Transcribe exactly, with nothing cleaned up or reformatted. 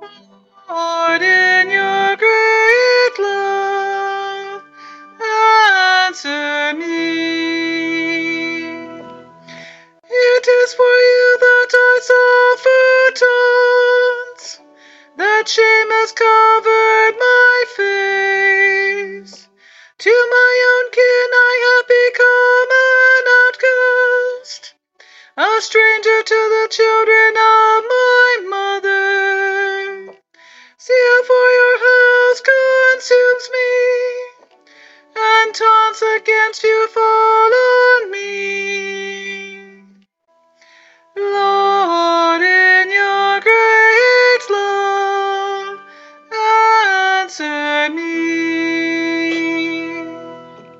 Lord, in your great love, answer me. It is for you that I suffer taunts, that shame has come